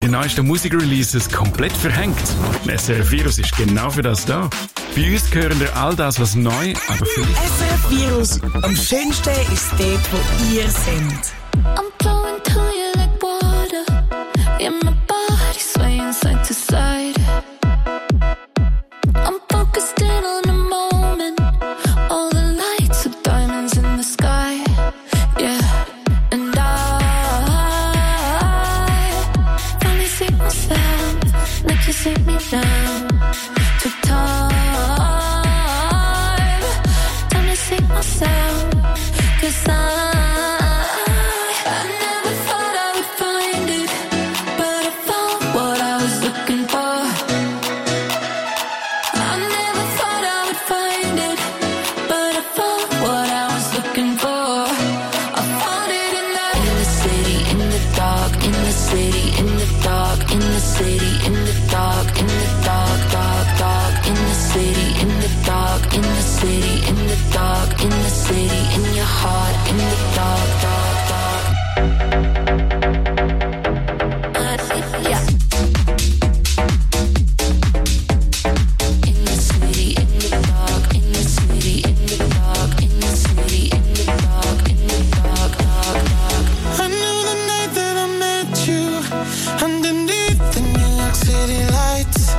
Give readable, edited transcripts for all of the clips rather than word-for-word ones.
die neuesten Musikreleases komplett verhängt. SRF Virus ist genau für das da. Bei uns hören wir all das, was neu, aber für dich. SRF Virus. Am schönsten ist dort, wo ihr seid. I'm flowing to you like water. Yeah, my body swaying side to side. I'm focused in on the moment. All the lights are diamonds in the sky. Yeah, and I finally see myself. Like you see me now. Took time to see myself. 'Cause I never thought I would find it, but I found what I was looking for. I never thought I would find it, but I found what I was looking for. I found it in the city, in the dark, in the city, in the dark, in the city, in the dark, in the dark, dark, dark, in the city, in the dark, in the city, in the dark, in the city, in your heart, in the dark, dark, dark. Yeah. In the city, in the dark, in the city, in the dark, in the city, in the dark, in the dark, dark, dark. I knew the night that I met you underneath the New York City lights.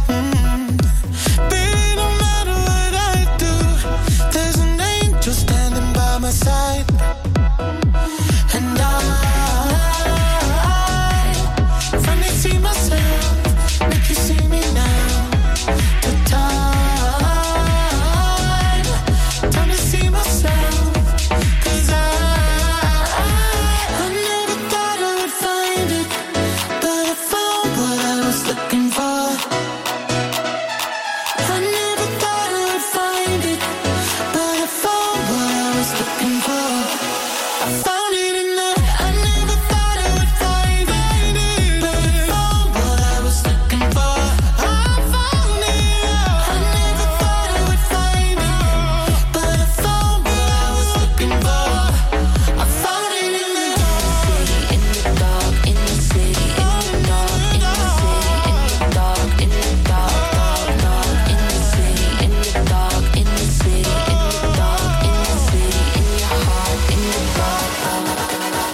Baby, no matter what I do, there's an angel standing by my side. And I finally see myself, make you see me now. The time to see myself. 'Cause I never thought I would find it, but I found what I was looking for. I never thought I would find it, but I found what I was looking for. I found it in the. I never thought I would find it, but I found what I was looking for. I found it. I never thought I would find it, but I found what I was looking for. I found it in the In the dark, in the city, in the dark, in the city, in the dark, in the dark, dark, dark, in the city, in the dark, in the city, in the dark, in the city, in your heart, in the dark, dark, dark.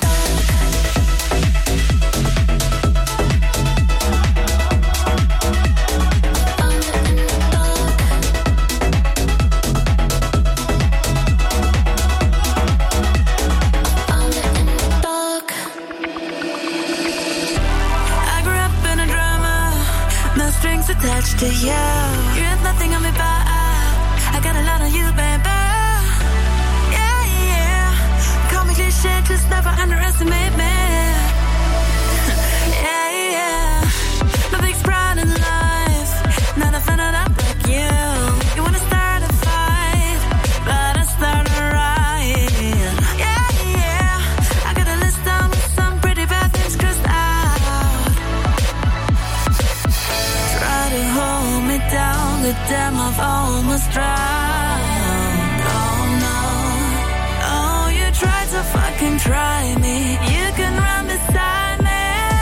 I grew up in a drama, no strings attached to you. You have nothing on me, but I got a lot on you, baby. Yeah, yeah. Call me cliche, just never underestimate me. Yeah, yeah. My biggest pride in life, not a fan of that like you. You wanna start a fight, but I start a riot. Yeah, yeah. I got a list down with some pretty bad things crossed out. Try to hold me down, good damn, I've almost drowned. Oh no, oh, you tried to fucking try me. You can run beside me.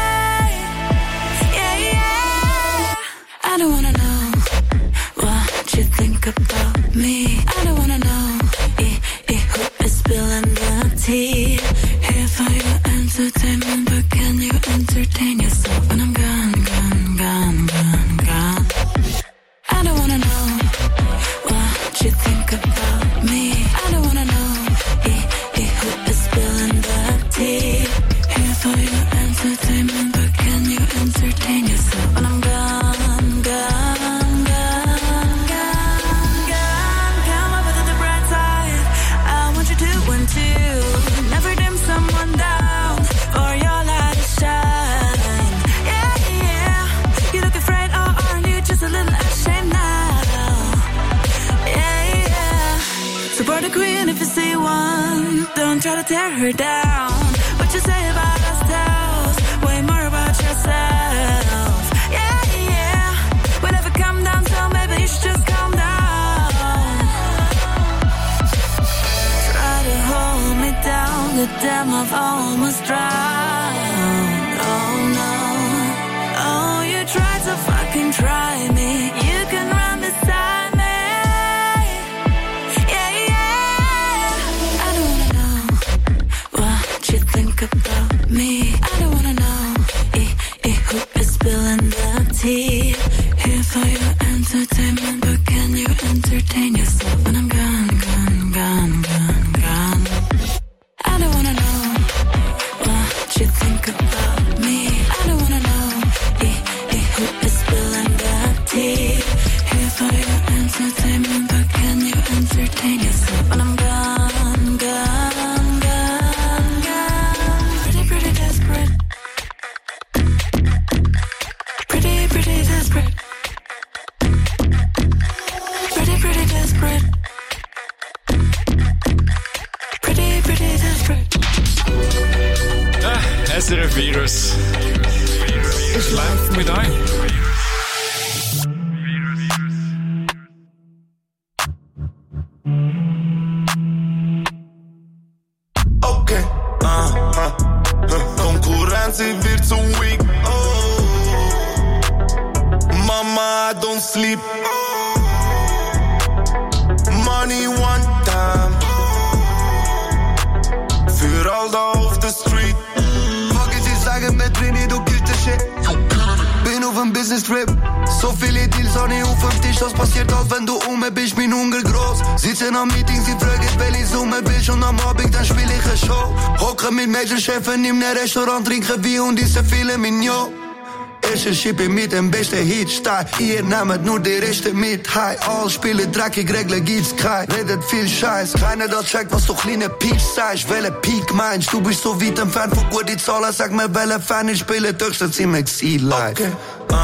Yeah, yeah. I don't wanna know what you think about me. I don't wanna know who is spilling the tea. Here for your entertainment, but can you entertain yourself when I'm gone, gone, gone, gone, gone? I don't wanna know what you think about me. I don't wanna know who is spilling the tea. Here for your entertainment, but can you entertain yourself when I'm gone, gone, gone, gone, gone? Come over to the bright side. I want you to and two. Never dim someone down for your light to shine. Yeah, yeah. You look afraid, or aren't you just a little ashamed now? Yeah, yeah. Support the queen if you see one. Don't try to tear her down. What you say about us tells way more about yourself. Yeah, yeah. We'll never come down, so maybe you should just calm down. Try to hold me down, the damn I've almost drowned. Oh no, Was läuft mit euch? Okay, Konkurrenz wird zu weak. Mama, I don't sleep. Money one time. Für all da auf der Street. Fuck it, ich sage mit Trini, du killst the shit. Bin auf dem Business-Trip. So viele Deals habe ich auf dem Tisch. Das passiert halt, wenn du bist, mein Hunger groß. Sitzen am Meeting, sie fragen, welche Summe willst. Und am Abend, dann spiel ich eine Show. Hocke mit Major-Chefen in einem Restaurant, trinken Wein und diese viele Mignon. Erste Schippe mit dem besten Hit-Style. Ihr nehmt nur die Reste mit. Hi, all spielen dreckig, Regeln gibt's kein. Redet viel Scheiß. Keiner da checkt, was du kleine Peach sagst. Welche Peak meinst? Du bist so weit entfernt von guten Zahlen. Sag mir, welche Fan ich spiele, höchstens im Exil live. Okay.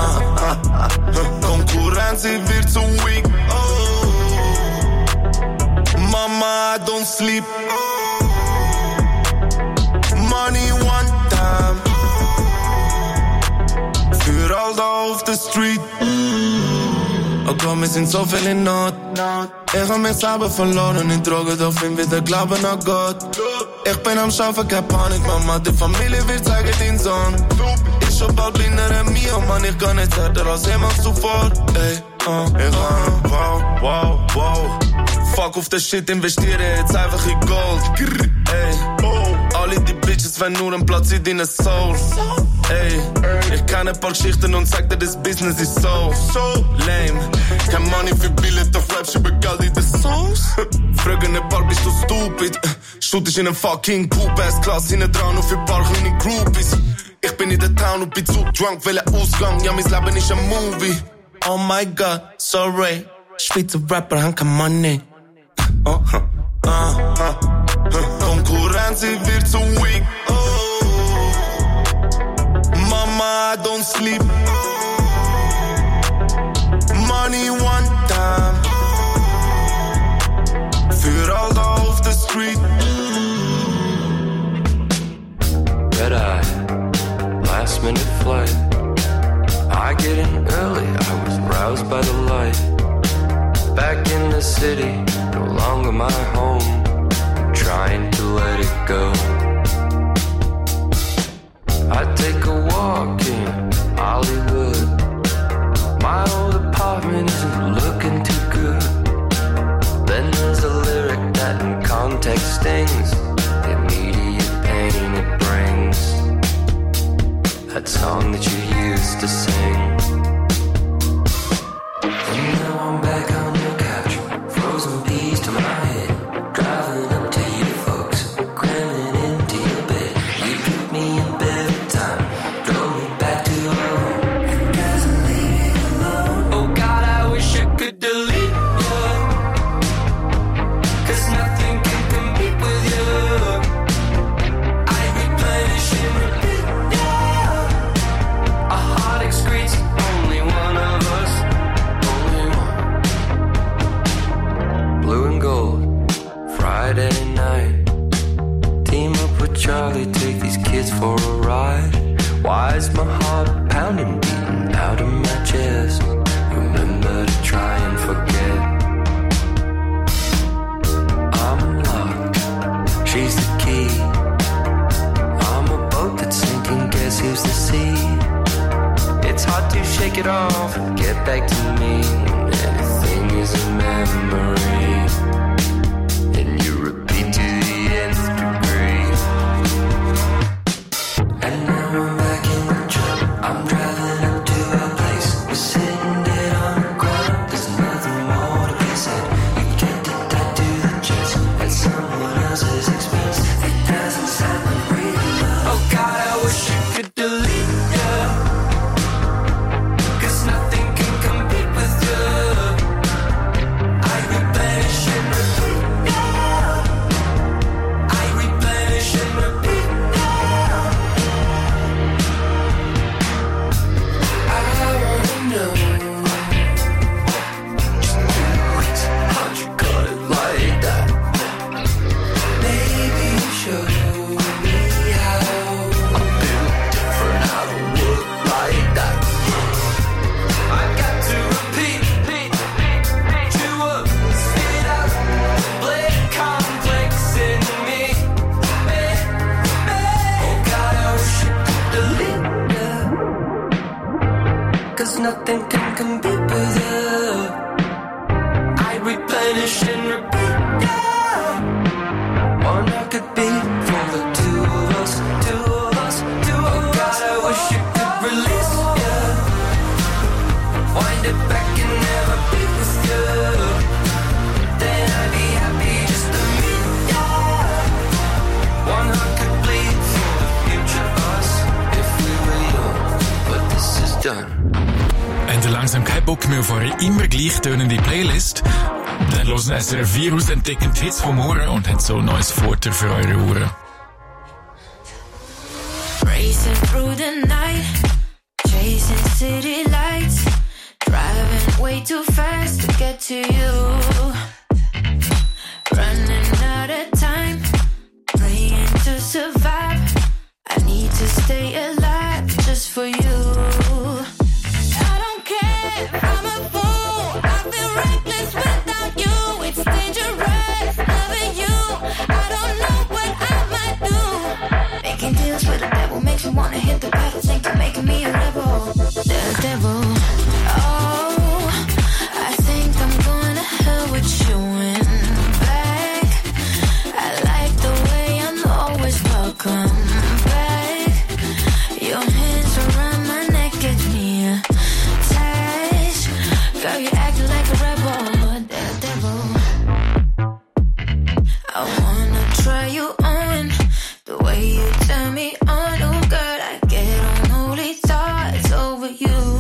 Konkurrenz wird zu weak. Mama, I don't sleep. Money one time. Für all da auf der Street. Oh Gott, wir sind so viel in Not. Ich hab mich selber verloren in Drogen, doch bin wieder glauben an Gott. Ich bin am Schaffen, keine Panik, Mama, die Familie wird sagen, dein Sohn ist schon bald kleiner als mir, Mann, ich kann nicht härter als jemals zuvor. Ey, wow. Fuck auf das Shit, investiere jetzt einfach in Gold. Ey, alle die Bitches wollen nur einen Platz in deiner Soul. Ey, ich kann ein paar Geschichten und sag dir, das Business ist so lame. Kein Money für Billett, doch rappst über Geld in den Songs. Fragen ein paar, bist du stupid? Studierst in einem fucking Poop-Ass-Class, hinten dran und für ein paar kleine Groupies. Ich bin in der Town und bin zu drunk, will ein Ausgang, ja, mein Leben ist ein Movie. Oh my God, sorry, Schweizer Rapper haben kein Money. Konkurrenz wird zu weak. Mama, I don't sleep. Money one time. Für all da auf der Street. Red eye, last minute flight. I get in early, I was roused by the light. Back in the city, no longer my home. I'm trying to let it go. I take a walk in Hollywood. My old apartment isn't looking too good. Then there's a lyric that in context stings. The immediate pain it brings. That song that you used to sing. And now I'm back on your couch, frozen peas to my head. Driving up to you folks, cramming into your bed. You took me in bed time, drove me back to your home. It doesn't leave me alone. Oh God, I wish I could delete you, 'cause nothing can compete with you. I replenish and repeat, yeah. A heart excretes only one of us, only one. Blue and gold, Friday night. Team up with Charlie, take these kids for a ride. Why is my heart pounding, beating out of my chest? Remember to try and forget. I'm locked, she's the key. I'm a boat that's sinking, guess who's the sea? It's hard to shake it off, get back to me. Anything is a memory, and you repeat to the nth degree. And now I'm back in the truck, I'm driving up to our place. We're sitting dead on the ground, there's nothing more to be said. You get it tied to the chest at someone else's expense. It doesn't sound like real love. Oh God, I wish you could delete you, 'cause nothing can compete with you. I replenish and 'cause nothing can compete with you. I replenish and repeat, yeah. One heart could beat for the two of us, two of us, two of us. God, I wish you could release, yeah. Wind it back and never be with you. Then I'd be happy just to meet, yeah. One heart could bleed for the future us if we were young, but this is done. Habt ihr langsam keinen Bock mehr auf eure immer gleich tönende Playlist? Dann hören SRF Virus entdecken die Hits vom Morgen und hat so ein neues Futter für eure Ohren. Racing through the night, chasing city lights, driving way too fast to get to you. Running out of time, praying to survive. I need to stay alive just for you. I don't care if I'm a fool, I feel reckless without you. It's dangerous loving you. I don't know what I might do. Making deals with the devil makes me wanna hit the battle. Think you're making me a rebel. The devil. Oh, I think I'm going to hell with you and back. I like the way I'm always welcome back. Your hands around my neck get me attached. Girl, you acting like a rebel. The devil. I wanna try you on the way you turn me on. Oh, girl, I get unholy thoughts over you.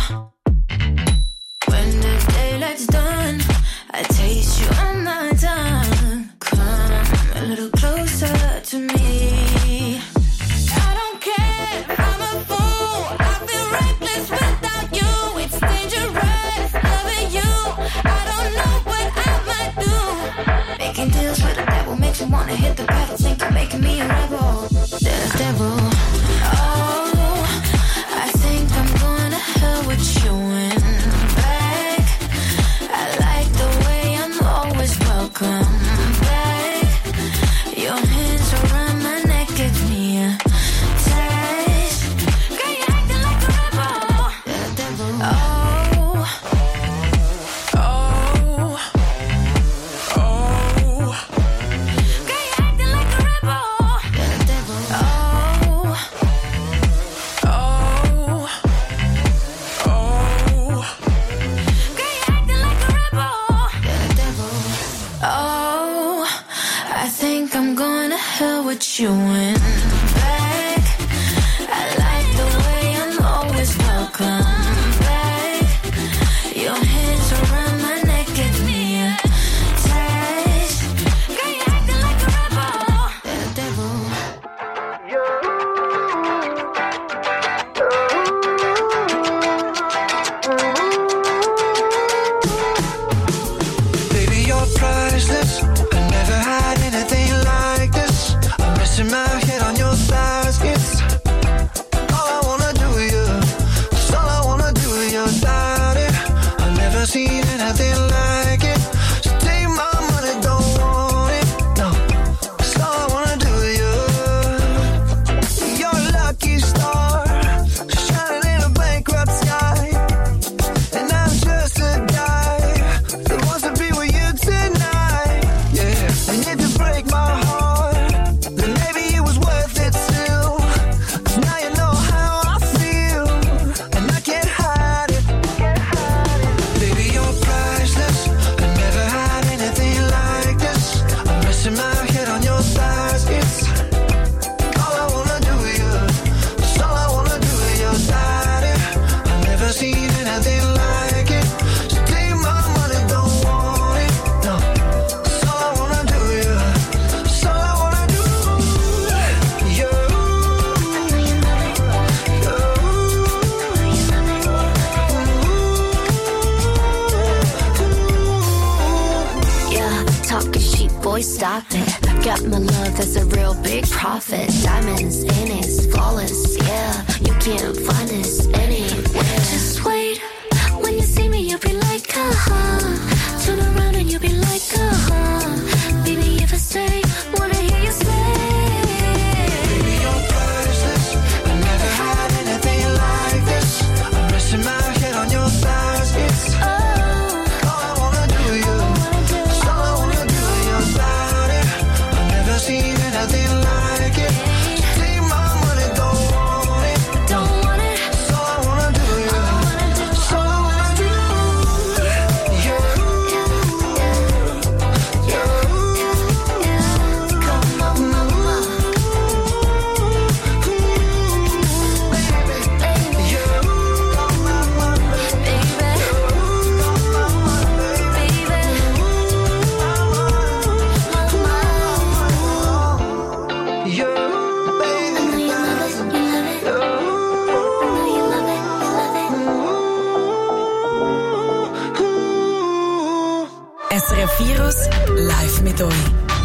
When the daylight's done, I taste you on my tongue. Come a little closer to me. I don't care if I'm a fool, I feel reckless without you. It's dangerous loving you. I don't know what I might do. Making deals with the devil makes me wanna hit the pedal. Think you're making me a rebel. The devil. Oh, I think I'm going to hell with you and back. I like the way I'm always welcome back. Your hands around my neck get me attached. Girl, you're acting like a rebel. The devil. Oh, oh, oh. Girl, you're acting like a rebel. The devil. Oh, oh, oh. Girl, you're acting like a rebel. The devil. Oh, I think I'm going to hell with you and back. I like the way I'm always welcome back. Your hands around my neck get me attached. Girl, you're acting like a rebel. The devil. Baby, you're priceless. I never had anything like this. I'm resting my head on your thighs. It's all I wanna do with you. It's all I wanna do with your body. I've never seen anything like it. So take my money, don't want it. No, it's all I wanna do with you. You're a lucky star, shining in a bankrupt sky. And I'm just a guy that wants to be with you tonight. Yeah, and if you break my heart, then maybe it was worth it still. 'Cause now you know how I feel, and I can't hide it. Baby, you're priceless. I never had anything like this. I'm resting my head on your thighs. It's all I wanna do with you. It's all I wanna do with your body. I've never seen anything like it. So take my money, don't want it. No, it's all I wanna do with you. It's all I wanna do. You. Yeah, talking sheep, boy, stop it. Got my love, that's a real big profit. Diamonds in it, flawless, yeah. You can't find this anywhere. Just wait, when you see me, you'll be like, turn around and you'll be like, baby, if I say, wanna hear you say. Baby, you're priceless. I never had anything like this. I'm resting my SRF Virus live mit euch.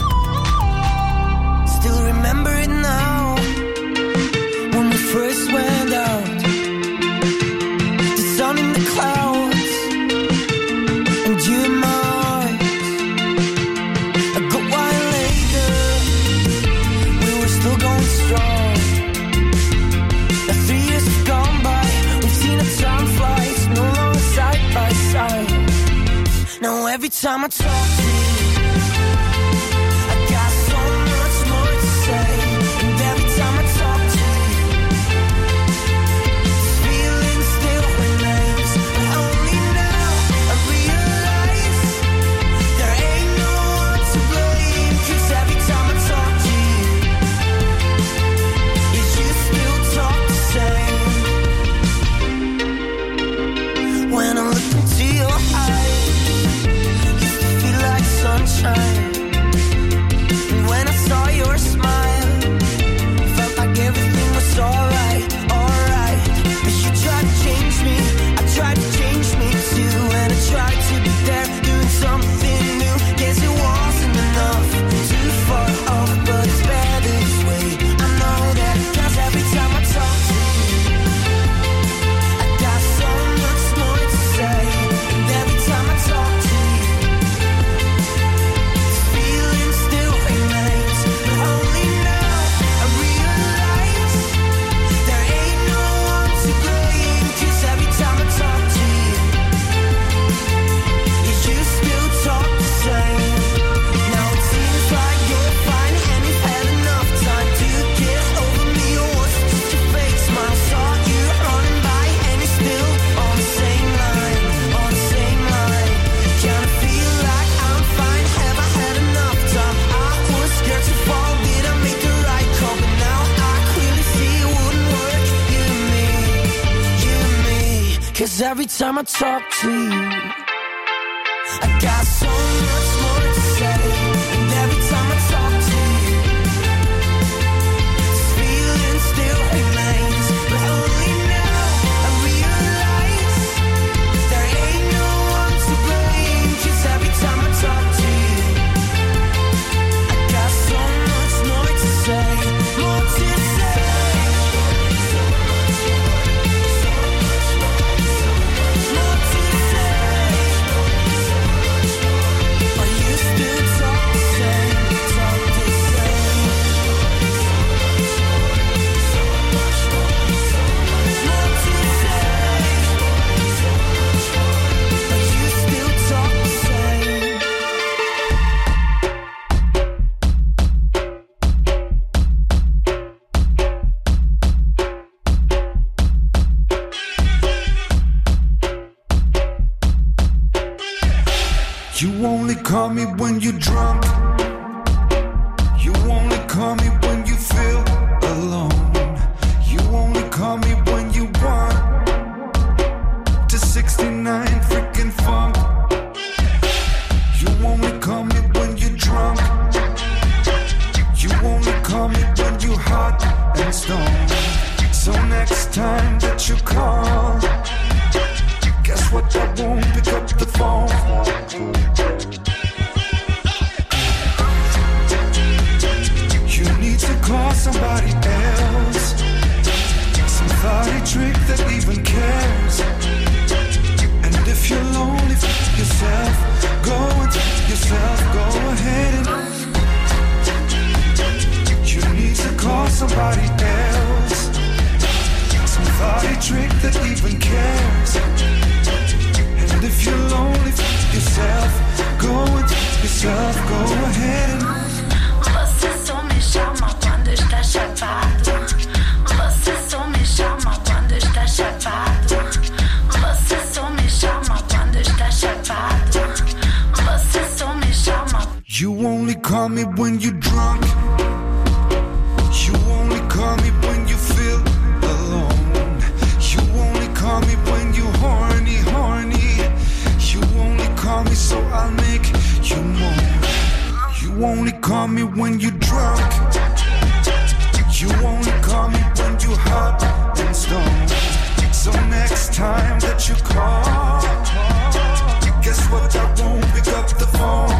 Still remember it now, when we first went out. The sun in the clouds, and you in my arms. A good while later, we were still going strong. Now 3 years have gone by, we've seen the time flies, no longer side by side. Now every time I talk to you, I got so much more to say. And every time I talk to you, this feeling still remains. But only now I realize there ain't no one to blame. 'Cause every time I talk to you, you still talk the same. When I look into your eyes, sunshine. And when I saw your smile, felt like everything was alright, alright. But you tried to change me, I tried to change me too. And I tried to be there, doing something new. Guess it wasn't enough, too far off, but it's better this way. I know that, 'cause every time I talk to you, I got so much more to say. And every time I talk to you, every time I talk to you, I got so much more to say. And every time I talk to you, this feeling still remains. But only now I realize there ain't no one to blame. 'Cause every time I talk to you, I got so much more to say. More to say. You only call me when you're drunk. You only call me when you feel alone. You only call me when you want to 69 freaking funk. You only call me when you're drunk. You only call me when you're hot and stoned. So next time that you call, guess what? I won't pick up the phone. You need to call somebody else, somebody trick that even cares. And if you're lonely, yourself, go and yourself, go ahead and you need to call somebody else, somebody trick that even cares. And if you're lonely, yourself, go and yourself, go ahead and você só me chama quando está chapado. Você só me chama quando está chapado. Você só me chama quando está chapado. Você só me chama. You only call me when you're drunk. You only call me when you feel alone. You only call me when you're horny, horny. You only call me so I'll make you moan. You only call me when you're drunk. You only call me when you're hot and stoned. So next time that you call, guess what? I won't pick up the phone.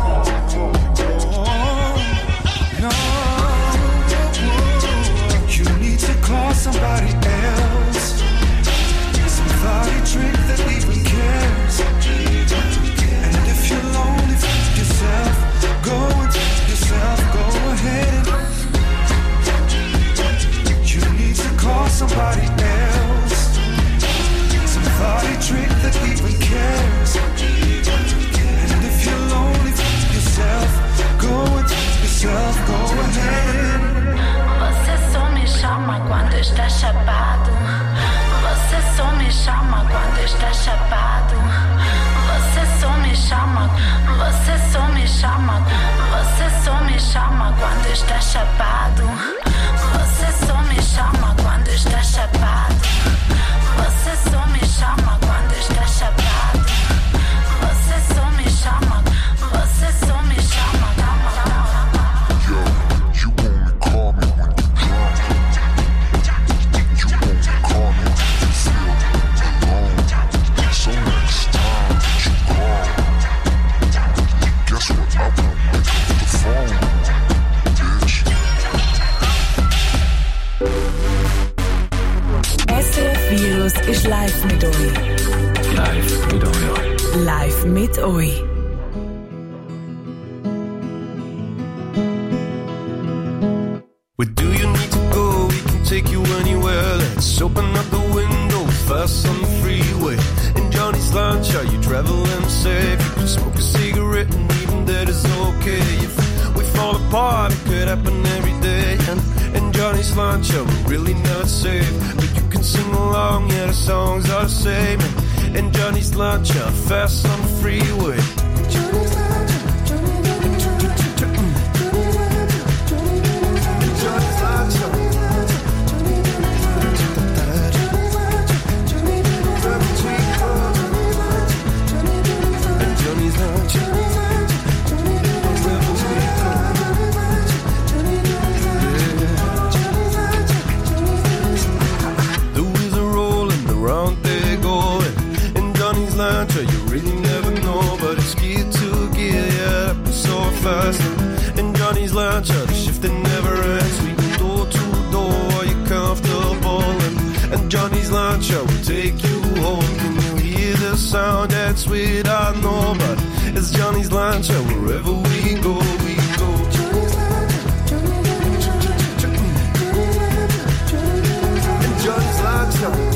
está chapado. Você só me chama, você só me chama, você só me chama quando está chapado. Você só me chama quando está chapado. Você só me chama quando está chapado. Você só me chama, você só me chama. Yo, you only call me when you drunk. You only call me when you feel alone. So next time that you call, guess what? I won't pick up the phone, bitch. SRF Virus ist live mit euch. Live mit euch. Live mit euch. Where do you need to go? We can take you anywhere. Let's open up the window, fast on the freeway. In Johnny's lunch, are you traveling safe? You can smoke a cigarette and even that is okay. If we fall apart, it could happen every day. And in Johnny's lunch, are we really not safe? But you can sing along, yeah, the songs are the same. And in Johnny's lunch, are fast on the freeway. You really never know, but it's gear to gear, yeah, up so fast. And Johnny's lunch, the shift that never ends. We go door to door, are you comfortable? And Johnny's lunch, will take you home. Can you hear the sound? That's sweet, I know, but it's Johnny's lunch, wherever we go, we go. And Johnny's lunch,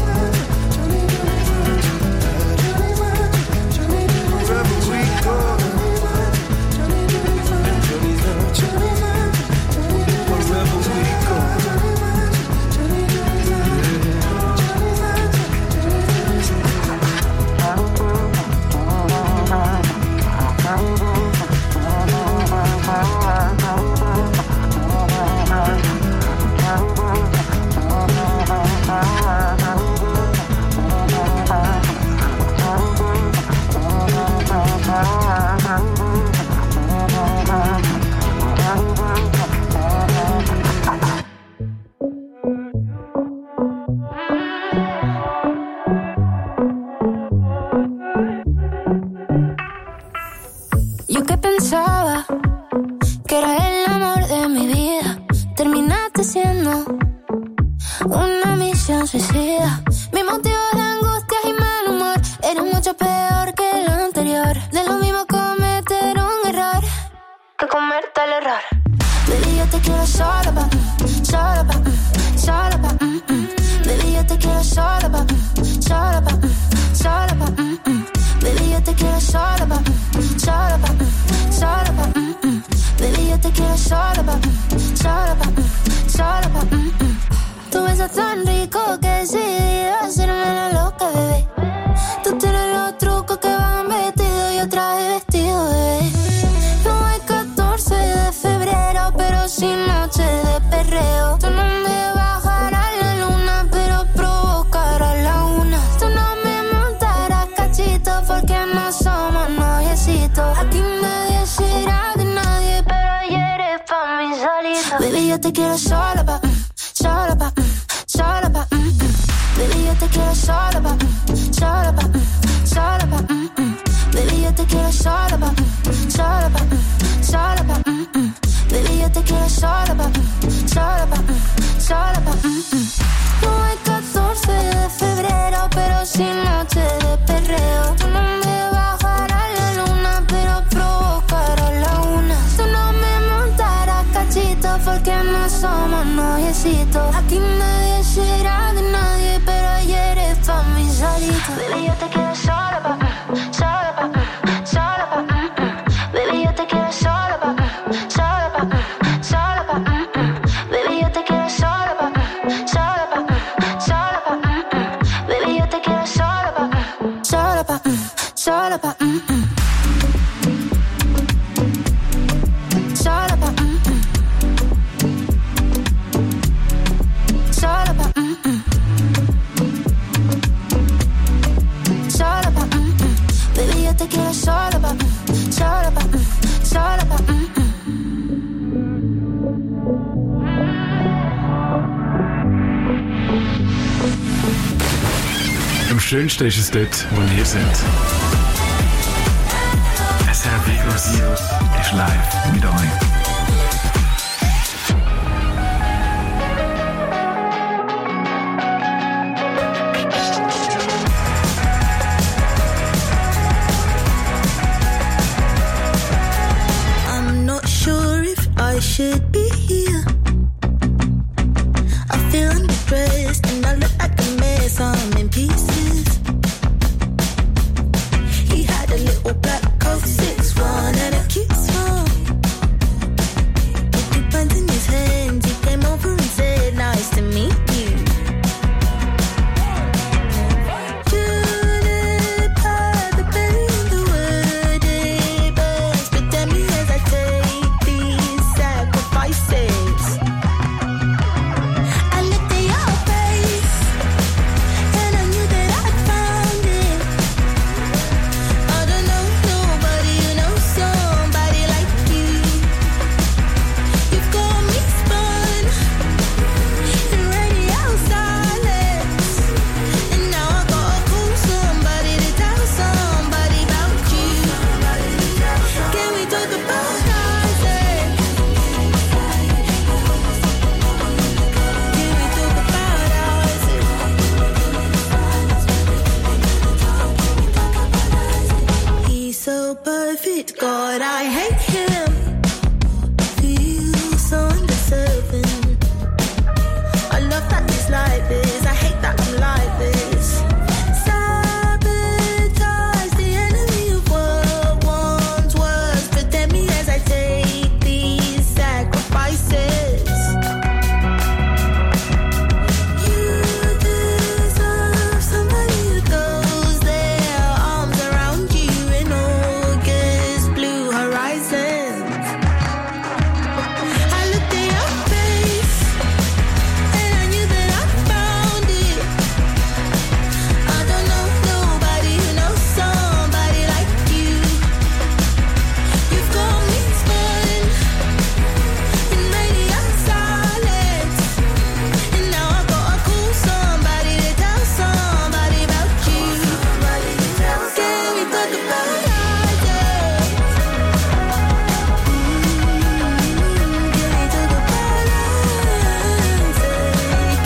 Yo que pensaba que era el amor de mi vida, terminaste siendo una misión suicida. Mi motivo de angustias y mal humor era mucho peor que lo anterior. De lo mismo cometer un error que comerte el error. Baby, yo te quiero solo pa', solo pa', solo pa', Baby, yo te quiero solo pa', solo pa', solo pa', Baby, yo te quiero solo pa', solo pa', solo pa', Baby, yo te quiero solo pa', solo pa', solo pa', Tú besas tan rico que decidí hacerme la loca, bebé. Tú tienes los trucos que van vestidos, yo traje vestido, bebé. No hay 14 de febrero, pero sí noche de perreo. Tú no me bajarás la luna, pero provocarás la una. Tú no me montarás cachito porque no somos noviecitos. Aquí nadie será de nadie, pero ayer es pa' mí solito. Baby, yo te quiero solo pa', solo pa', solo pa', Baby, yo te quiero solo pa', solo pa', solo pa', Baby, yo te quiero solo pa', solo pa', solo pa', Baby, yo te quiero solo pa', solo pa', solo pa', No hay 14 de febrero, pero sí noche de perreo. Tú no me bajarás la luna, pero provocarás la una. Tú no me montarás cachito porque no somos noviecitos. Aquí nadie será de nadie, pero ayer es pa' mí solito. Baby, yo te quiero solo pa', solo pa', solo pa', Baby, yo te quiero solo pa', solo pa', solo pa', Baby, yo te quiero solo pa', solo pa', solo pa', Baby, yo te quiero solo pa'. It's all about It's all about It's all about It's all about Baby, yo te quiero solo about It's all about It's all about Am schönsten ist es dort, wo ihr seid. SRF Virus ist live mit euch. I'm not sure if I should be here. I feel underdressed and I look like a mess. I'm in pieces. He had a little black coat, 6'1" and a cute smile. With 2 pens in his hands, he came over and said, "Nice to meet you." Should've had the belly in the word it burns, but damn me as I take these sacrifices. I looked at your face, and I knew that I'd found it. I don't know nobody who knows somebody like you. You've got me spun in radio silence, and now I gotta call somebody to tell somebody about you. Can we talk about Isaac? Can we talk about Isaac? He's so perfect, God, I hate him. Feels so undeserving. I love that he's like this, I hate that I'm like this. Sabotage the enemy of what once was. Protect me as I take these sacrifices. You deserve somebody who goes their arms around you in August blue horizons. I looked at your face, and I knew that I found it. I don't know nobody who knows somebody like you. You've got me spun in radio silence, and now I gotta call somebody to tell somebody about you. Can we talk about Isaac? Can we talk about Isaac?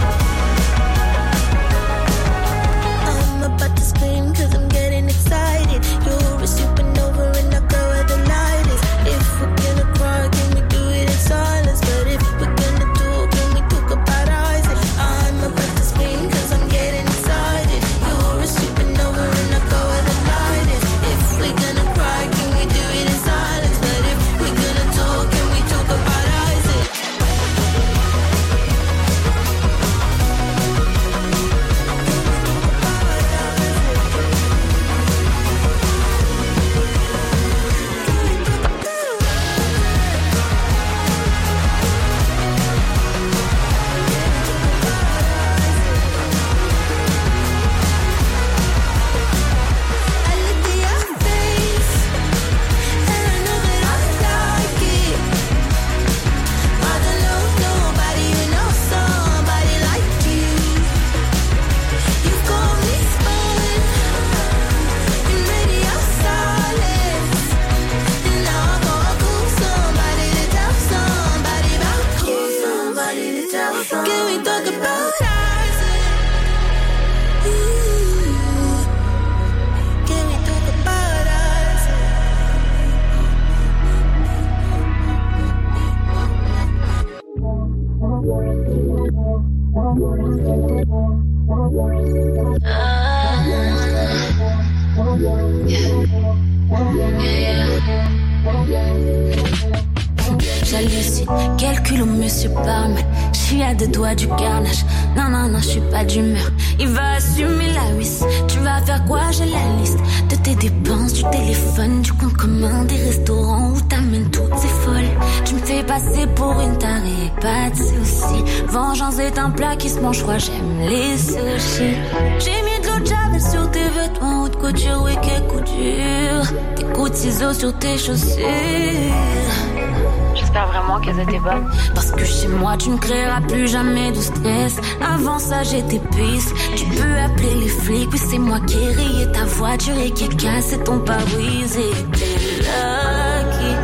I'm about to scream 'cause I'm getting excited. You're a supernova and I go where the light is. If we're gonna cry, can we do it in silence? But if we're gonna talk, can we talk about Isaac? I'm about to scream 'cause I'm getting excited. You're a supernova and I go where the light is. If we're gonna cry, can we do it in silence? But if we're gonna talk, can we talk about Isaac? I looked at your face, and I know that I like it. I don't know nobody who knows somebody like you. You've got me spun in radio silence, and now I gotta call somebody to tell somebody about you. Can we talk about Isaac? Can we talk about Isaac? J'hallucine, quel culot monsieur parle. Je suis à 2 doigts du carnage. Non, non, non, je suis pas d'humeur. Il va assumer la huisse. Tu vas faire quoi? J'ai la liste de tes tes dépenses, du téléphone, du compte commun, des restaurants où t'amènes toutes ces folles. Tu me fais passer pour une tarée, pas de soucis. Vengeance est un plat qui se mange froid, j'aime les sushis. J'ai mis de l'eau de javel sur tes vêtements, haute couture, oui, quel coup dur. Tes coups de ciseaux sur tes chaussures. J'espère vraiment qu'elles étaient bonnes. Parce que chez moi tu ne créeras plus jamais de stress. Avant ça j'étais pisse. Tu peux appeler les flics. Puis c'est moi qui ai rayé ta voiture et qui ai cassé ton pare-brise. Et t'es lucky.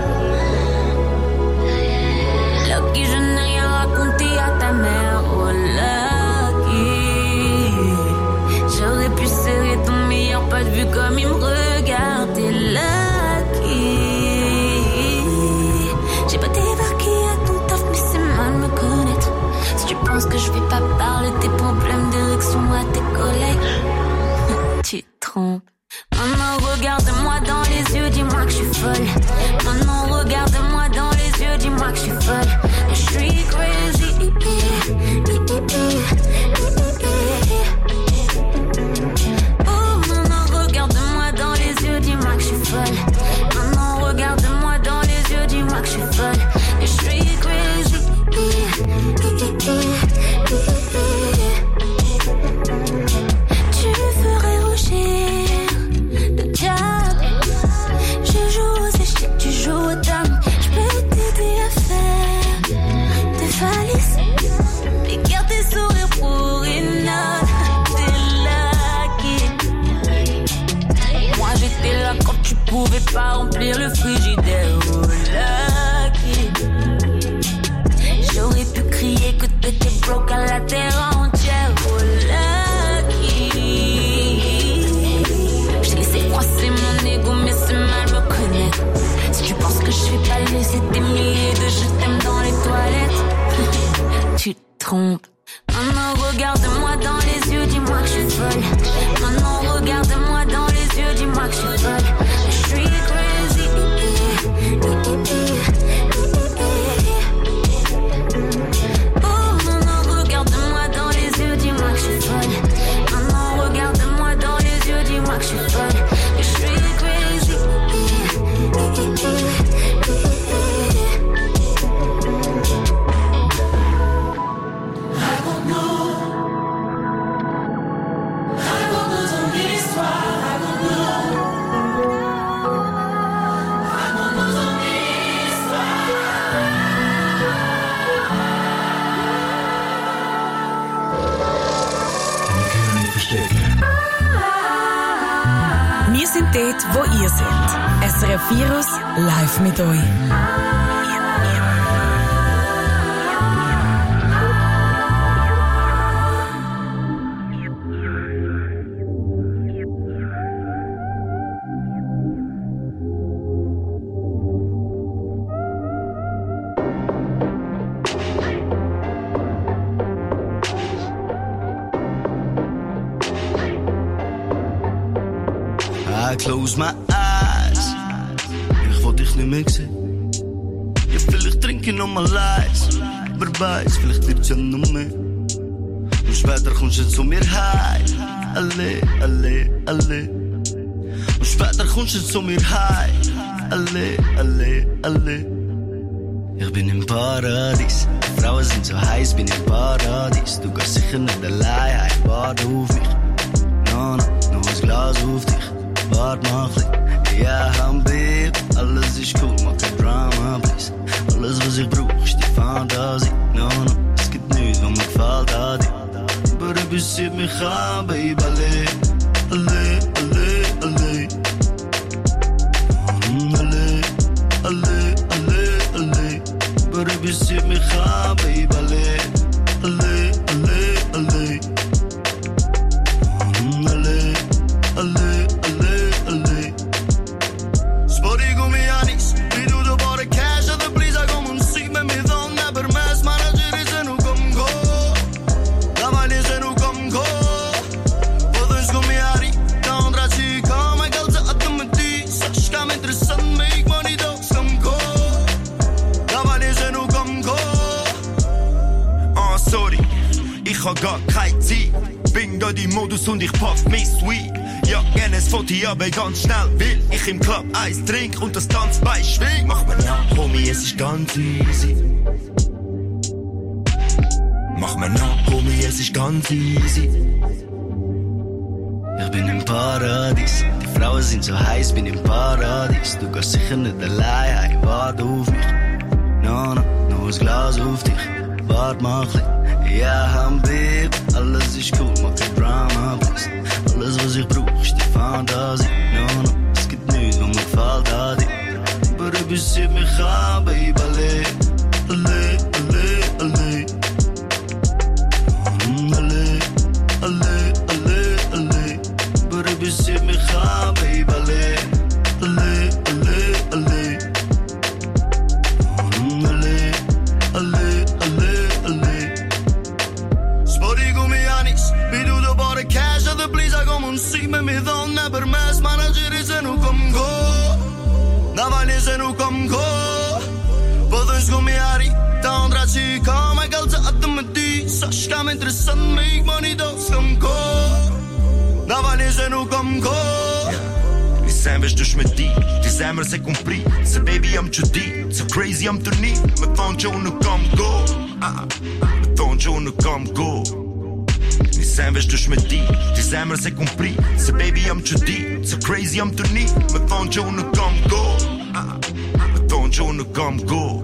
Lucky, je n'ai rien raconté à ta mère. Oh lucky. J'aurais pu serrer ton meilleur pote vu comme il me regarde. T'es lucky. J'ai pas débarqué à ton taf, mais c'est mal me connaître. Si tu penses que je vais pas parler tes problèmes d'érection à tes collègues, tu te trompes. Maman, regarde-moi dans les yeux, dis-moi que je suis folle. Maman, regarde-moi dans les yeux, dis-moi que je suis folle. Je suis crazy. Oh, maman, regarde-moi dans les yeux, dis-moi que je suis folle. Maman, regarde-moi dans les yeux, dis-moi que je suis folle. Et je suis crazy. Tu ferais rougir le diable. Je joue aux échecs, tu joues aux dames. Je peux t'aider à faire des valises et garder tes sourires pour une note. T'es lucky. Moi j'étais là quand tu pouvais pas remplir le frigidaire. Oh lucky. J'aurais pu crier que t'étais broke à la terre entière. Oh lucky. J'ai laissé froisser mon ego mais c'est mal me connaître. Si tu penses que je vais pas laisser des milliers de je t'aime dans les toilettes, tu te trompes. Maman, regarde-moi dans les yeux, dis-moi que je suis folle. Maman, regarde-moi dans les yeux, dis-moi que je suis folle. Je suis crazy. Oh maman, regarde-moi dans les yeux, dis-moi que je suis folle. Maman, regarde-moi dans les yeux, dis-moi que je suis folle. Je suis crazy. Wir sind dort, wo ihr seid. SRF Virus live mit euch. I close my eyes. Ich wollte dich nicht mehr sehen. Ja, vielleicht trinke ich noch mal leise. Wer weiß, vielleicht wird's ja noch mehr. Und später kommst du zu mir heim. Alle, alle, alle. Und später kommst du zu mir heim. Alle, alle, alle. Ich bin im Paradies. Die Frauen sind so heiß, bin im Paradies. Du gehst sicher nicht allein heim. Warte auf mich. No, no, noch ein Glas auf dich. Wart noch ein bisschen, ja, Habib. Alles ist cool, mach kein Drama, please. Alles, was ich brauch, ist die Fantasie. No, no, es gibt nichts, was mir gefällt an dir. Aber du bist mich an, Baby, alle, alle, alle, alle. Alle, alle, alle, alle. Aber du bist mich an, Baby, alle, alle, alle, alle. Alle, alle, alle, alle. Spori come Anis, venuto per cash the please come un sigma mi donna per me manager se non come go. La male se non come go. Podes come Ari, down traci come calza a domati, sashka mentre sun make money don't come go. La male se non come go. Oh sorry, ich hab gar keine Zeit. Bin da die Modus und ich pack mich sweet. Ja, gerne Foto, aber ganz schnell, will ich im Club Eis trink und das Tanzbein schwing. Mach mir nach, Homie, es ist ganz easy. Mach mir nach, Homie, es ist ganz easy. Ich bin im Paradies, die Frauen sind so heiß, bin im Paradies. Du gehst sicher nicht allein, hey, warte auf mich. No, no, nur ein Glas auf dich, warte mal ein bisschen. Ja, Habib, alles ist cool, mach kein Drama, please. Alles, was ich brauch, ist die Fantasie. No, no, es gibt nichts, was mir gefällt an dir. Baby, sieht mich an, Baby, alle, alle, alle, alle. Alle, alle, alle, alle. Baby, sieht mich an, Baby, alle, alle, alle, alle. Alle, alle, alle, alle. Spori come Yanis, mi do the body cash of the please I come on see me don't never mess manager is no come go. Navali is no come go. Podens come Yari, tandra ci come calza at the mati, sashka me interessant make money don't come go. Navali is no come go. Zijn we dus met die zijn c'est compris. So baby I'm too deep, so crazy I'm too neat. Me found you no come go. Me found you no come go. Die zijn we dus met die zijn c'est compris. So baby I'm too deep, so crazy I'm too neat. Me found you no come go. Me found you no come go.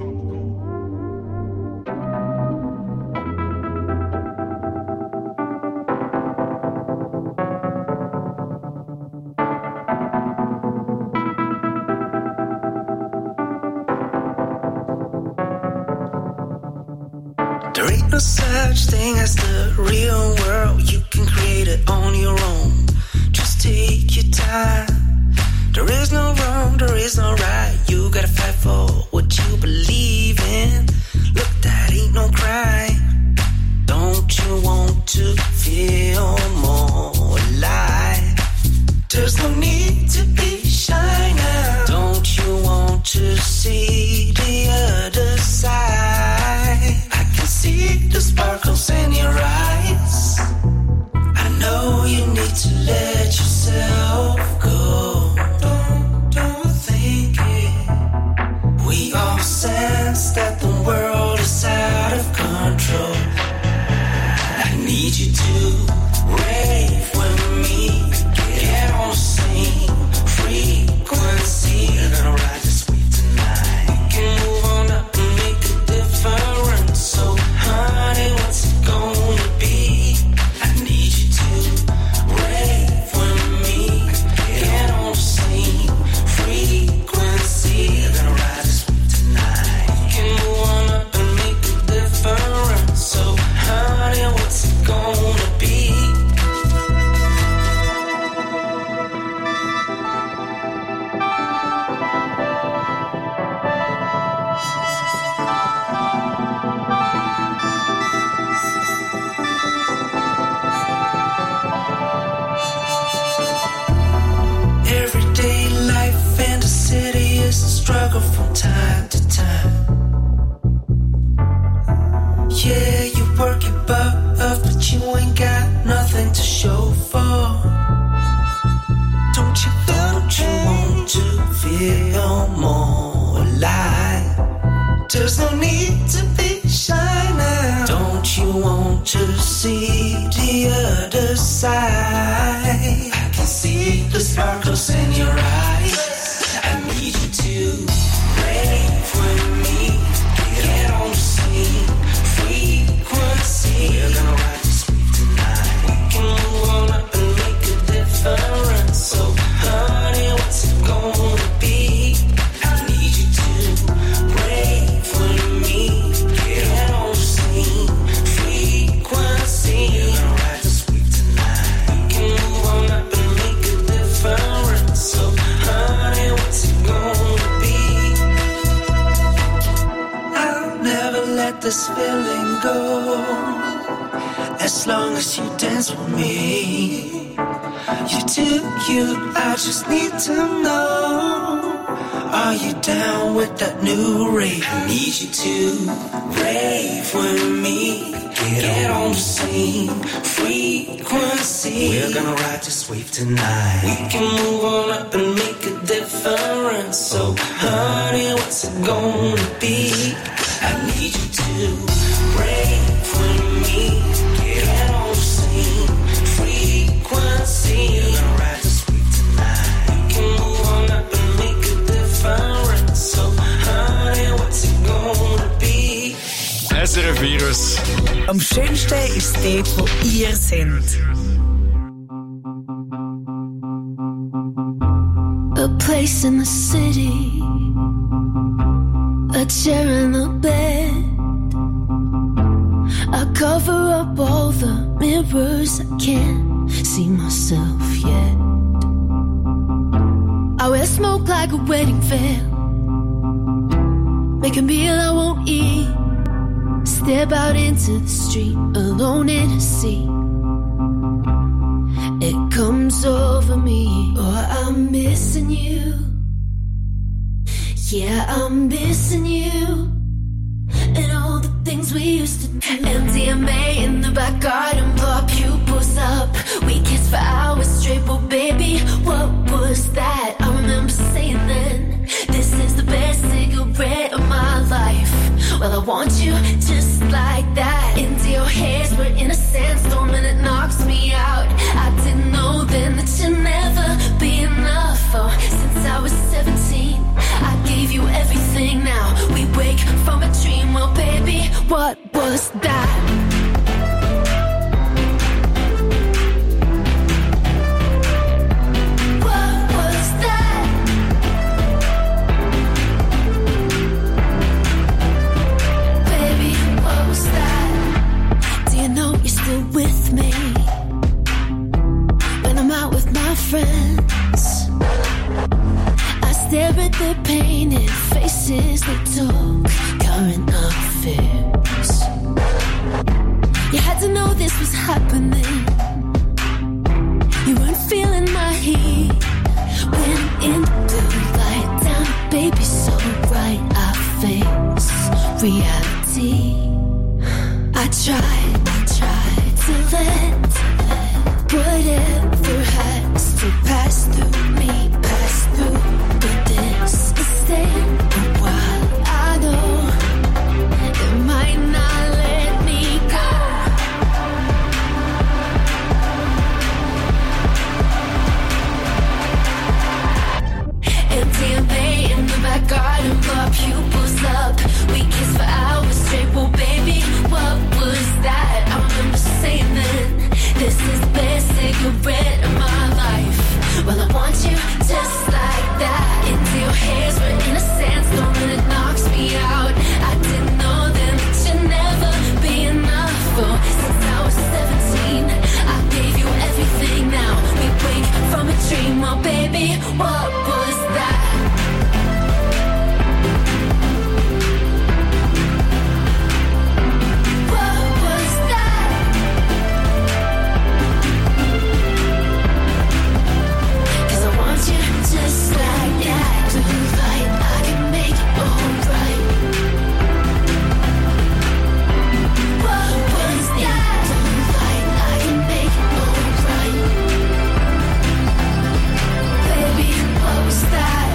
There ain't no such thing as the real world. You can create it on your own. Just take your time. There is no wrong, there is no right. You gotta fight for what you believe in. Look, that ain't no crime. Don't you want to feel more alive? There's no need to be shy now. Don't you want to see the other side? See the sparkles in your eyes. I know you need to let yourself go. Don't think it. We all sense that the world is out of control. I need you to rave with me. Get on the same frequency. You're gonna ride this wave tonight. We can move on up and make a difference. So honey, what's it gonna be? I need you to rave with me. Get on the same frequency. You're gonna ride this wave tonight. We can move on up and make a difference. So honey, what's it gonna be? Everyday life in the city is a struggle from time to time. Yeah, you work your butt off, but you ain't got nothing to show for. Don't you want to feel more alive? There's no need to be shy now. Don't you want to see the other side? I can see the sparkles in your eyes. I need you to rave with me. Get on the same frequency. We're gonna ride this wave tonight. We can move on up and make a difference. So honey, what's it gonna be? I need you to rave with me. Get on the same frequency. We're gonna ride this wave tonight. We can move on up and make a difference. So honey, what's it gonna be? I'll never let this feeling go. As long as you dance with me. You're too cute, I just need to know. Are you down with that new rave? I need you to rave with me. Get on the same frequency. We're gonna ride this wave tonight. We can move on up and make a difference. So, honey, what's it gonna be? I need you to rave with me. Get on the same frequency. We're gonna ride this wave tonight. We can move on up and make a difference. So, honey, what's it gonna be? SRF Virus. Am schönsten ist dort, wo ihr seid. A place in the city, a chair and a bed. I cover up all the mirrors, I can't see myself yet. I wear smoke like a wedding veil, make a meal I won't eat. Step out into the street, alone in a sea. It comes over me, oh, I'm missing you. Yeah, I'm missing you. And all the things we used to do. MDMA in the back garden, blow pupils up. We kissed for hours straight, but baby, what was that? I remember saying then, this is the best cigarette of my life. Well, I want you just like that. Into your hairs, we're in a sandstorm and it knocks me out. I didn't know then that you'd never be enough. Oh, since I was 17, I gave you everything. Now we wake from a dream. Well, baby, what was that? With me when I'm out with my friends, I stare at their painted faces. They talk current affairs. You had to know this was happening. You weren't feeling my heat. Went into light down, baby, so right. I face reality. I tried to let whatever has to pass through me, pass through. But this is staying a while. I know it might not let me go. MDMA in the back garden, blow pupils up. We kissed for hours straight, well, baby, what was that? I remember saying then, this is the best cigarette of my life. Well, I want you just like that. Into your hairs, we're in a sandstorm and it knocks me out. I didn't know then that you'd never be enough. Oh, since I was 17, I gave you everything. Now we wake from a dream. Oh, baby, what was that? Just like that, do right, I can make it alright. What was that? Do right, I can make it alright. Baby, what was that?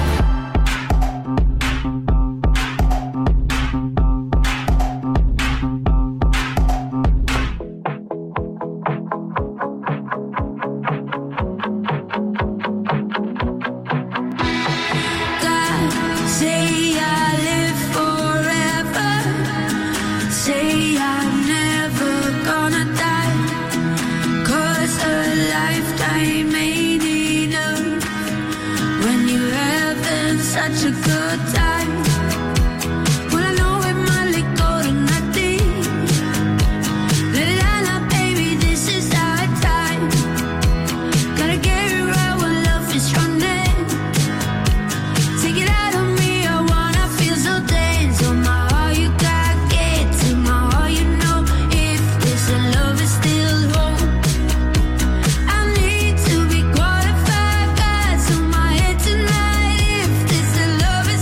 Such a good time. Well, I know it might let go tonight. Let it out now, baby, this is our time. Gotta get it right when love is running. Take it out on me, I wanna feel so tense. On my heart, you gotta get to my heart, you know. If this love is still home, I need to be qualified. Got on my head tonight. If this love is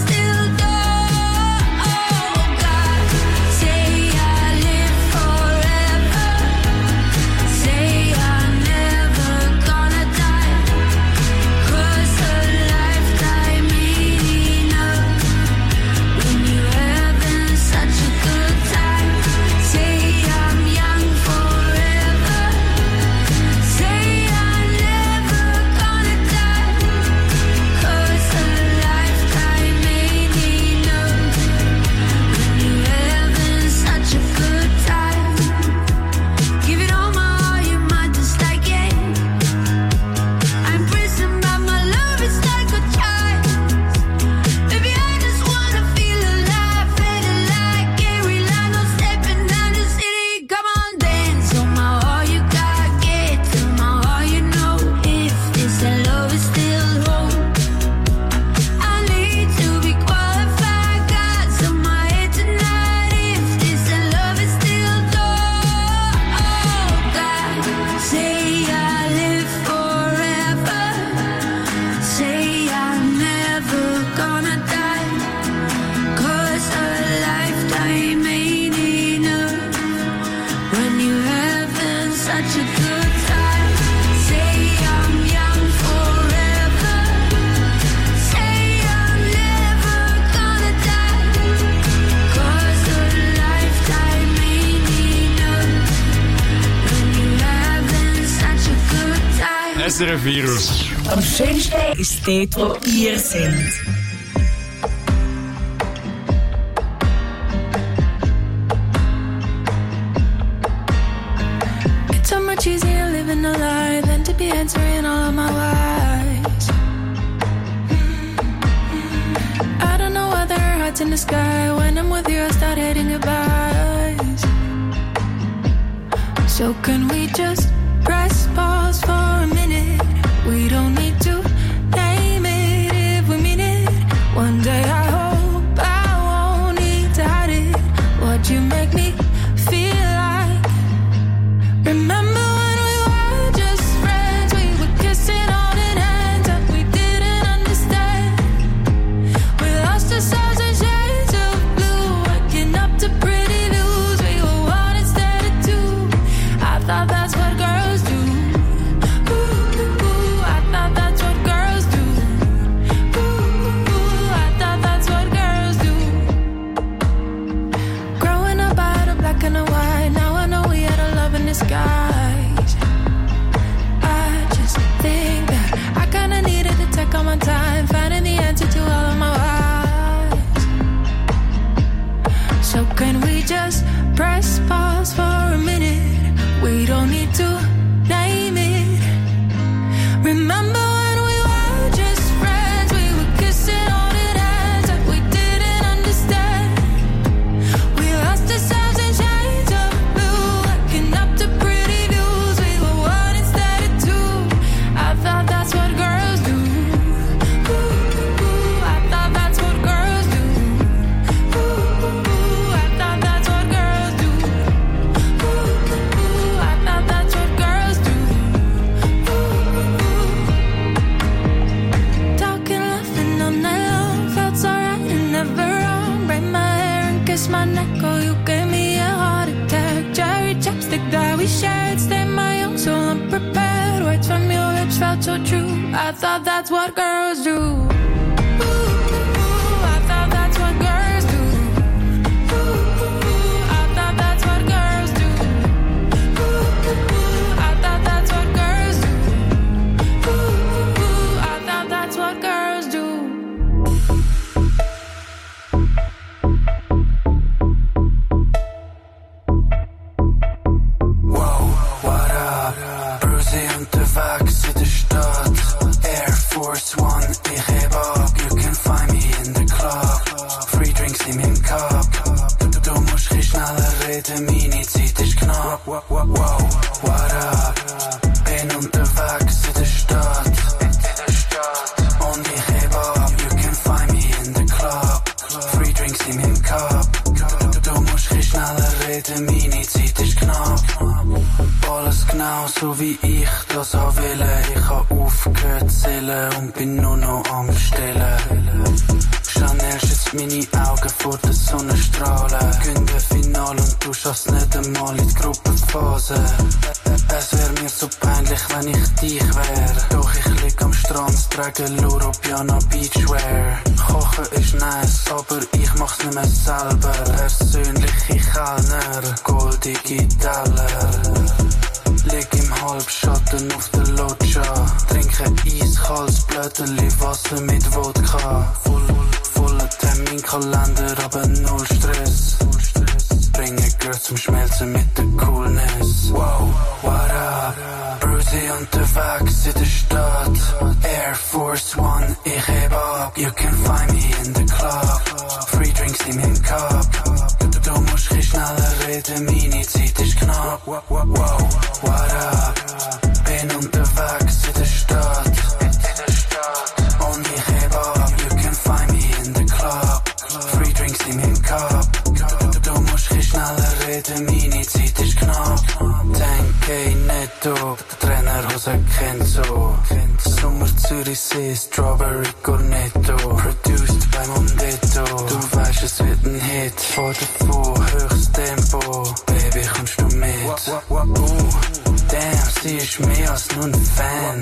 SRF Virus. Am schönsten ist dort, wo ihr seid. It's so much easier living a lie than to be answering all of my whys. I don't know why there are hearts in the sky. When I'm with you, I start hating goodbyes. So can we just press pause for a minute? We don't need to name it if we mean it. One day I hope I won't need to hide it. What you make me feel like. Remember when we were just friends? We were kissing holding hands that we didn't understand. We lost ourselves in shades of blue, waking up to pretty views. We were one instead of two. I thought that's what girls do. Ooh, I thought that's what girls do. Ooh, I thought that's what girls do. Growing up, I had a black and a white. Now I know we had a love in disguise. I just think that I kinda needed to take all my time, finding the answer to all of my whys. So can we just press pause for a minute? We don't need to name it. Remember when we were just friends? We were kissing holding hands that we didn't understand. We lost ourselves in shades of blue, waking up to pretty views. We were one instead of two. I thought that's what girls do. Ooh, I thought that's what girls do. Ooh, I thought that's what girls do. Ooh, I thought that's what girls do. Talking, laughing all night long, felt so right and never wrong. Braid my hair and kiss my neck, oh you gave me a heart attack. Cherry chapstick that we shared, stay my young soul unprepared. Words from your lips felt so true. I thought that's what girls do. Ooh, I thought that's what girls do. Ooh, I thought that's what girls do. Ooh, I thought that's what girls do. Ooh, I thought that's what girls do. Wow, what up? Brucey unterwegs in der Stadt. Air Force One, ich heb ab. You can find me in the club. Free drinks in meinem Cup. Du musst ein schneller reden, meine Zeit ist knapp. Wow, what up? Bin unterwegs in der Stadt. Und ich heb ab. You can find me in the club. Free drinks in meinem Cup. Du musst ein schneller reden, meine Zeit ist knapp. Alles genau so wie ich das auch will. Ich hab aufgehört zu zählen und bin nur noch am Bestellen. Chanel schützt meine Augen vor der Sonnenstrahlen. Günde Final und du schaffst nicht einmal in die Gruppenphase. Es wär mir so peinlich, wenn ich dich wär. Doch ich lieg am Strand, trage Loro Piano Beachwear. Kochen ist nice, aber ich mach's nicht mehr selber. Persönliche Kellner, goldige Teller. Lieg im Halbschatten auf der Loggia. Trinke eiskaltes Blödeli Wasser mit Wodka. Voller Terminkalender, aber null Stress. Bringe Girls zum Schmelzen mit der Coolness. Wow, what up? Brucey unterwegs in der Stadt. Air Force One, ich heb ab. You can find me in the club. Free drinks in meinem Cup. Du musst ein schneller reden, meine Zeit ist knapp. Wow, what up? Bin unterwegs in der Stadt. Und ich heb ab. You can find me in the club. Free drinks in meinem Cup. Du musst ein schneller reden, meine Zeit ist knapp. 10K netto, der Trainerhose kennt so. Sommer Zürichsee, Strawberry Cornetto. Produced bei Mondetto. Du weißt, es wird ein Hit. Vor davor, höchstes Tempo. Baby, kommst du mit? Damn, sie ist mehr als nur ein Fan.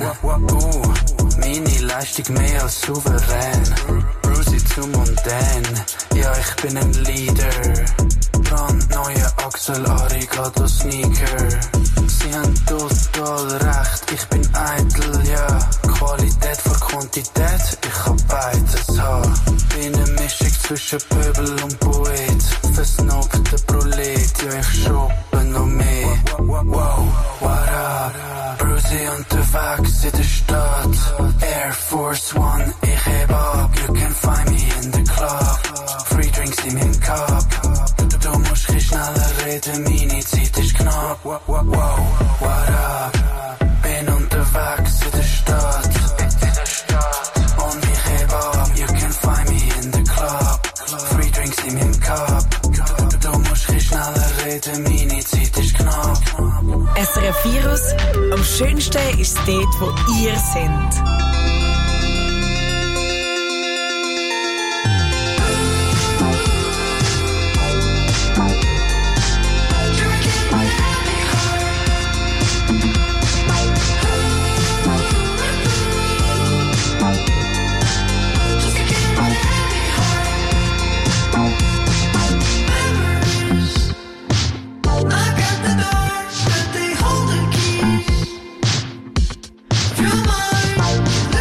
Meine Leistung mehr als souverän. Brucey zu mondän. Ja, ich bin ein Leader. brandneue Axel Arigato Sneaker. Sie haben total recht, ich bin eitel, ja. Qualität vor Quantität, ich kann beides haben. Bin eine Mischung zwischen Pöbel und Poet. Versnobter Prolet, ja ich shoppe noch mehr. Wow, what up? Brucey unterwegs in der Stadt. Air Force One, ich heb ab. You can find me in the club. Free drinks in meinem Cup. Du musst ein schneller reden, meine Zeit ist knapp. Wow, what up? Bin unterwegs in der Stadt. Und ich heb ab. You can find me in the club. Free drinks in meinem Cup. Du musst ein schneller reden, meine Zeit ist knapp. SRF Virus, am schönsten ist es dort, wo ihr seid. Feel mine.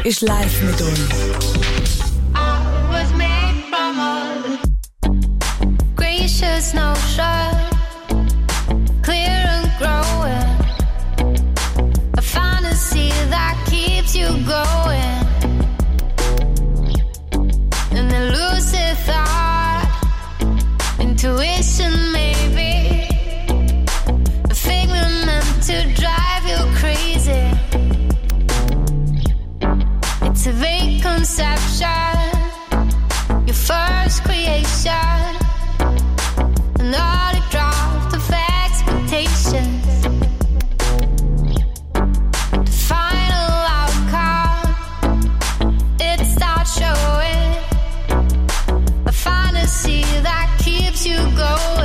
ist live mit uns. Was made from a gracious notion, clear and growing, a fantasy that keeps you going, an elusive thought, intuition maybe, a figment meant to drive you crazy. It's a vague conception, your first creation, an early draft of expectations. The final outcome, it starts showing, a fantasy that keeps you going.